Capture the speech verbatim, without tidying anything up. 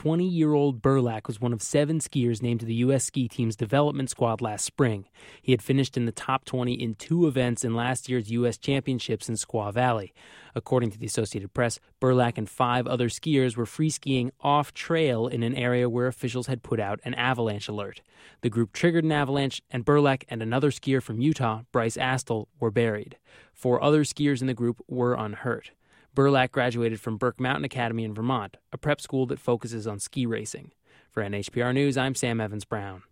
twenty-year-old Burlak was one of seven skiers named to the U S ski team's development squad last spring. He had finished in the top twenty in two events in last year's U S Championships in Squaw Valley. According to the Associated Press, Burlak and five other skiers were free skiing off-trail in an area where officials had put out an avalanche alert. The group triggered an avalanche, and Burlak and another skier from Utah, Bryce Astle, were buried. Four other skiers in the group were unhurt. Burlak graduated from Burke Mountain Academy in Vermont, a prep school that focuses on ski racing. For N H P R News, I'm Sam Evans-Brown.